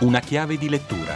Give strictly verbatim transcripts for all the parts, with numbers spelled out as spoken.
Una chiave di lettura.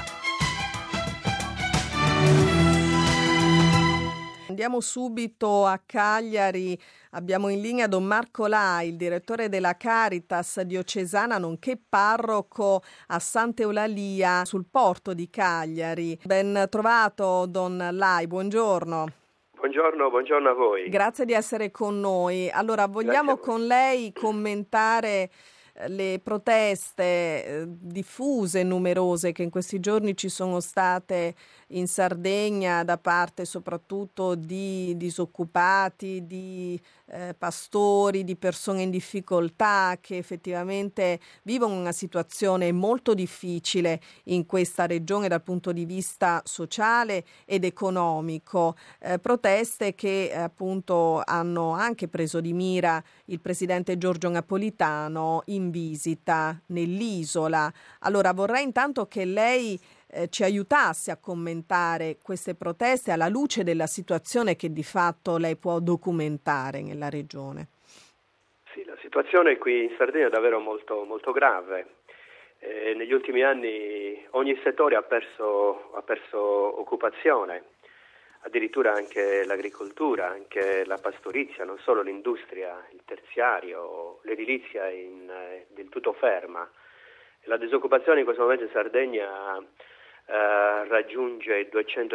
Andiamo subito a Cagliari. Abbiamo in linea Don Marco Lai, il direttore della Caritas diocesana, nonché parroco a Sant'Eulalia sul porto di Cagliari. Ben trovato, Don Lai, buongiorno. Buongiorno, buongiorno a voi. Grazie di essere con noi. Allora, vogliamo con lei commentare le proteste eh, diffuse e numerose che in questi giorni ci sono state in Sardegna da parte soprattutto di disoccupati, di eh, pastori, di persone in difficoltà che effettivamente vivono una situazione molto difficile in questa regione dal punto di vista sociale ed economico. Eh, proteste che eh, appunto hanno anche preso di mira il presidente Giorgio Napolitano in visita nell'isola. Allora vorrei intanto che lei eh, ci aiutasse a commentare queste proteste alla luce della situazione che di fatto lei può documentare nella regione. Sì, la situazione qui in Sardegna è davvero molto, molto grave. Eh, negli ultimi anni ogni settore ha perso, ha perso occupazione. Addirittura anche l'agricoltura, anche la pastorizia, non solo l'industria, il terziario, l'edilizia in, eh, del tutto ferma. La disoccupazione in questo momento in Sardegna eh, raggiunge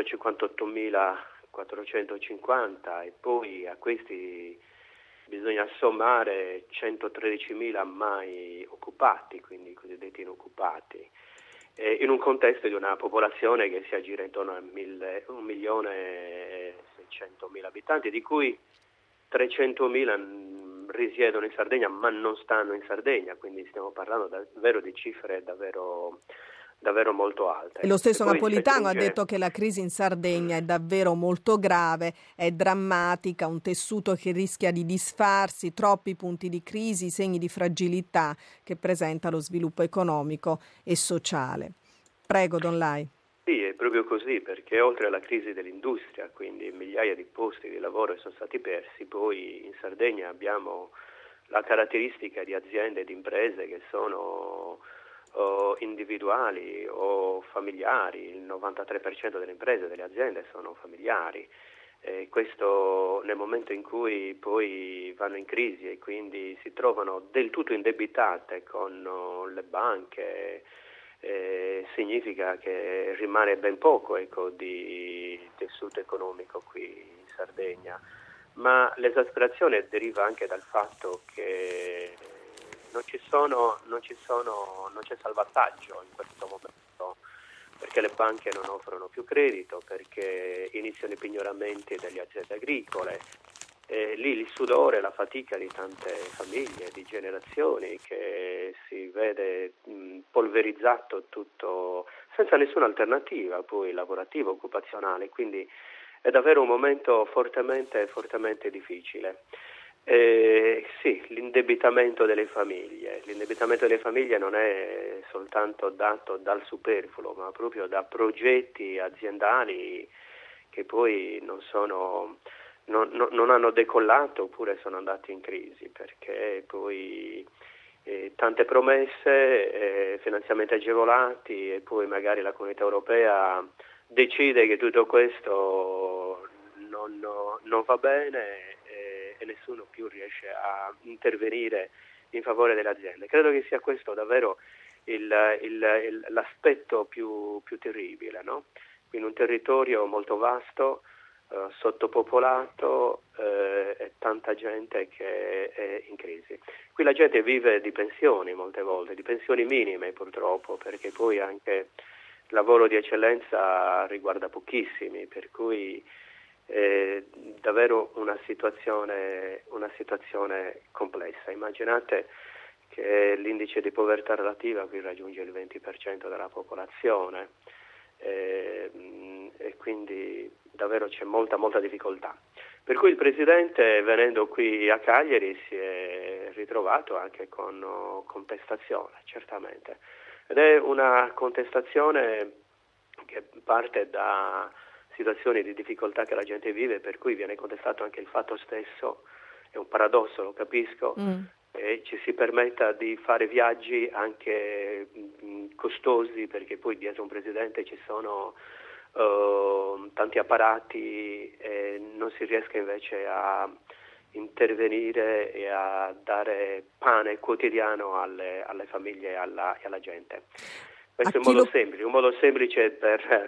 duecentocinquantottomilaquattrocentocinquanta e poi a questi bisogna sommare centotredicimila mai occupati, quindi i cosiddetti inoccupati. In un contesto di una popolazione che si aggira intorno a mille, un milione e seicentomila abitanti, di cui trecentomila risiedono in Sardegna ma non stanno in Sardegna, quindi stiamo parlando davvero di cifre davvero, davvero molto alte. E lo stesso Napolitano aggiunge... ha detto che la crisi in Sardegna è davvero molto grave, è drammatica, un tessuto che rischia di disfarsi, troppi punti di crisi, segni di fragilità che presenta lo sviluppo economico e sociale. Prego, Don Lai. Sì, è proprio così, perché oltre alla crisi dell'industria, quindi migliaia di posti di lavoro sono stati persi, poi in Sardegna abbiamo la caratteristica di aziende e di imprese che sono o individuali o familiari. Il novantatré per cento delle imprese e delle aziende sono familiari. E questo nel momento in cui poi vanno in crisi e quindi si trovano del tutto indebitate con le banche, eh, significa che rimane ben poco ecco, di tessuto economico qui in Sardegna. Ma l'esasperazione deriva anche dal fatto che non ci sono, non ci sono, non c'è salvataggio in questo momento, perché le banche non offrono più credito, perché iniziano i pignoramenti delle aziende agricole. E lì il sudore, la fatica di tante famiglie, di generazioni, che si vede mh, polverizzato tutto senza nessuna alternativa poi lavorativa, occupazionale, quindi è davvero un momento fortemente, fortemente difficile. Eh, sì, l'indebitamento delle famiglie. L'indebitamento delle famiglie non è soltanto dato dal superfluo, ma proprio da progetti aziendali che poi non sono, non, non, non hanno decollato oppure sono andati in crisi, perché poi eh, tante promesse, eh, finanziamenti agevolati e poi magari la Comunità Europea decide che tutto questo non, non va bene e nessuno più riesce a intervenire in favore delle aziende. Credo che sia questo davvero il, il, il, l'aspetto più, più terribile, no? Quindi un territorio molto vasto, eh, sottopopolato eh, e tanta gente che è in crisi. Qui la gente vive di pensioni molte volte, di pensioni minime purtroppo, perché poi anche il lavoro di eccellenza riguarda pochissimi, per cui è davvero una situazione, una situazione complessa. Immaginate che l'indice di povertà relativa qui raggiunge il venti per cento della popolazione e, e quindi davvero c'è molta molta difficoltà. Per cui il Presidente, venendo qui a Cagliari, si è ritrovato anche con contestazione, certamente. Ed è una contestazione che parte da situazioni di difficoltà che la gente vive, per cui viene contestato anche il fatto stesso, è un paradosso, lo capisco, mm. e ci si permetta di fare viaggi anche mh, costosi, perché poi dietro un presidente ci sono uh, tanti apparati e non si riesca invece a intervenire e a dare pane quotidiano alle, alle famiglie e alla, e alla gente. Questo è un modo lo... semplice, un modo semplice per,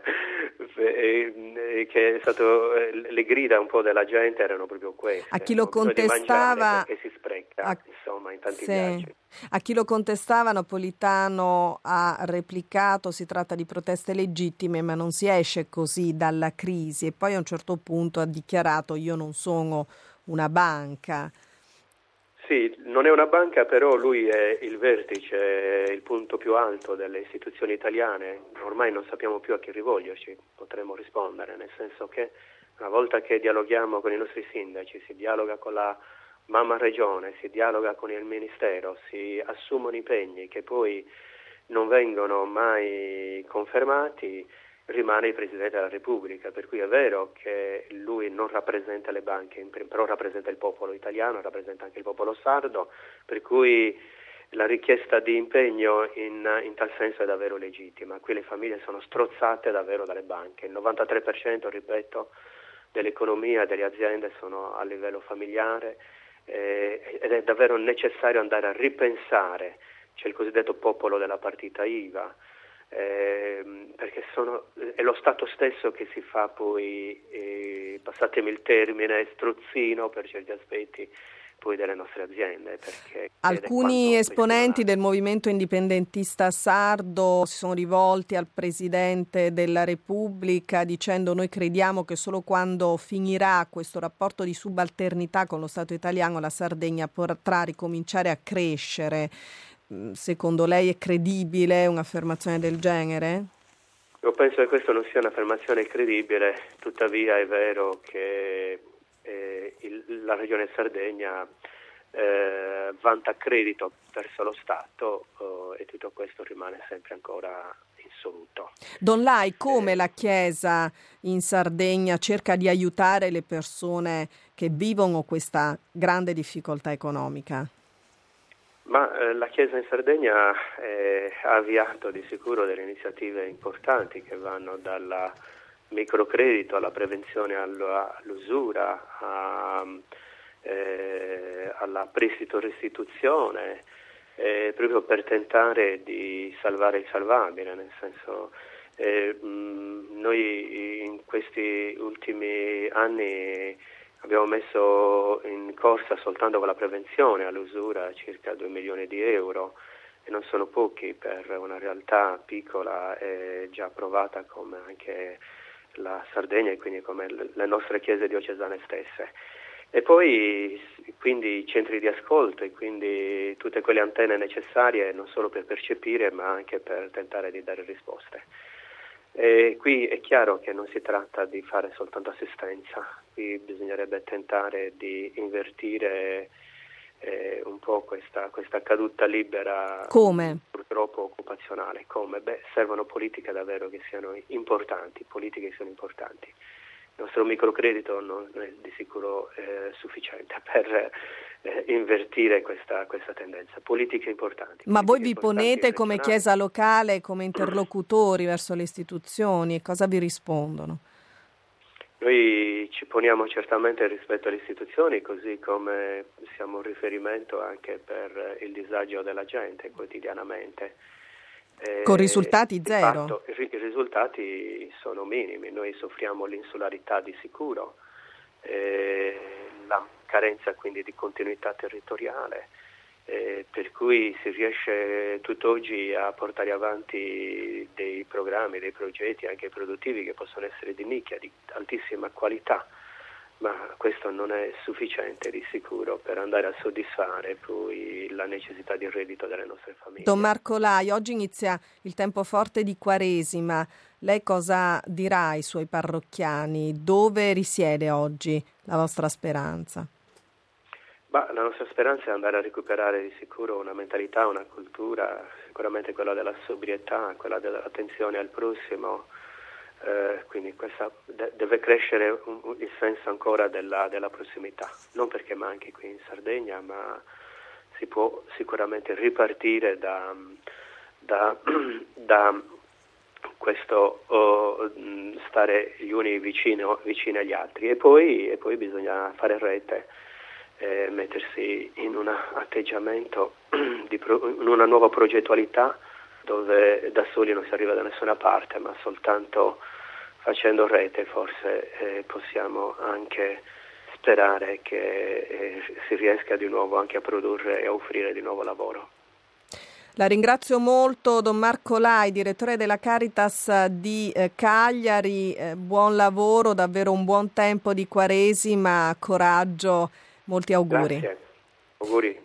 eh, che è stato eh, le grida un po' della gente erano proprio queste. A chi lo contestava, perché si spreca, a... insomma, in tanti sì. viaggi. A chi lo contestava, Napolitano ha replicato: si tratta di proteste legittime, ma non si esce così dalla crisi. E poi a un certo punto ha dichiarato: io non sono una banca. Sì, non è una banca, però lui è il vertice, il punto più alto delle istituzioni italiane. Ormai non sappiamo più a chi rivolgerci, potremmo rispondere, nel senso che una volta che dialoghiamo con i nostri sindaci, si dialoga con la mamma regione, si dialoga con il ministero, si assumono impegni che poi non vengono mai confermati, rimane il Presidente della Repubblica, per cui è vero che lui non rappresenta le banche, però rappresenta il popolo italiano, rappresenta anche il popolo sardo, per cui la richiesta di impegno in, in tal senso è davvero legittima. Qui le famiglie sono strozzate davvero dalle banche, il novantatré per cento, ripeto, dell'economia e delle aziende sono a livello familiare eh, ed è davvero necessario andare a ripensare. C'è il cosiddetto popolo della partita I V A, Eh, perché sono, è lo Stato stesso che si fa poi, eh, passatemi il termine, strozzino per certi aspetti poi delle nostre aziende. Perché alcuni esponenti del movimento indipendentista sardo si sono rivolti al Presidente della Repubblica dicendo: noi crediamo che solo quando finirà questo rapporto di subalternità con lo Stato italiano la Sardegna potrà ricominciare a crescere. Secondo lei è credibile un'affermazione del genere? Io penso che questa non sia un'affermazione credibile, tuttavia è vero che eh, il, la Regione Sardegna eh, vanta credito verso lo Stato eh, e tutto questo rimane sempre ancora insoluto. Don Lai, come eh, la Chiesa in Sardegna cerca di aiutare le persone che vivono questa grande difficoltà economica? Ma eh, la Chiesa in Sardegna eh, ha avviato di sicuro delle iniziative importanti che vanno dal microcredito alla prevenzione all'usura, a, eh, alla prestito-restituzione, eh, proprio per tentare di salvare il salvabile, nel senso eh, mh, noi in questi ultimi anni abbiamo messo in corsa soltanto con la prevenzione all'usura circa due milioni di euro e non sono pochi per una realtà piccola e già approvata come anche la Sardegna e quindi come le nostre chiese diocesane stesse. E poi quindi i centri di ascolto e quindi tutte quelle antenne necessarie non solo per percepire ma anche per tentare di dare risposte. E qui è chiaro che non si tratta di fare soltanto assistenza, qui bisognerebbe tentare di invertire eh, un po' questa, questa caduta libera. Come? Purtroppo occupazionale. Come? Beh, servono politiche davvero che siano importanti, politiche che siano importanti. Il nostro microcredito non è di sicuro eh, sufficiente per eh, invertire questa, questa tendenza. Politiche importanti. Ma politiche voi vi ponete come Chiesa locale, come interlocutori verso le istituzioni e cosa vi rispondono? Noi ci poniamo certamente rispetto alle istituzioni, così come siamo un riferimento anche per il disagio della gente quotidianamente. Con risultati zero? Fatto, i risultati sono minimi, noi soffriamo l'insularità di sicuro, eh, la carenza quindi di continuità territoriale, eh, per cui si riesce tutt'oggi a portare avanti dei programmi, dei progetti anche produttivi che possono essere di nicchia, di altissima qualità, ma questo non è sufficiente di sicuro per andare a soddisfare poi la necessità di reddito delle nostre famiglie. Don Marco Lai, oggi inizia il tempo forte di Quaresima. Lei cosa dirà ai suoi parrocchiani? Dove risiede oggi la vostra speranza? Bah, la nostra speranza è andare a recuperare di sicuro una mentalità, una cultura, sicuramente quella della sobrietà, quella dell'attenzione al prossimo. Eh, quindi questa de- deve crescere un, un, il senso ancora della, della prossimità, non perché manchi qui in Sardegna, ma si può sicuramente ripartire da, da, da questo oh, stare gli uni vicino, vicini agli altri, e poi, e poi bisogna fare rete, eh, mettersi in un atteggiamento, di pro, in una nuova progettualità dove da soli non si arriva da nessuna parte, ma soltanto facendo rete forse eh, possiamo anche sperare che eh, si riesca di nuovo anche a produrre e a offrire di nuovo lavoro. La ringrazio molto, Don Marco Lai, direttore della Caritas di eh, Cagliari. Eh, buon lavoro, davvero un buon tempo di Quaresima, coraggio, molti auguri. Grazie, auguri.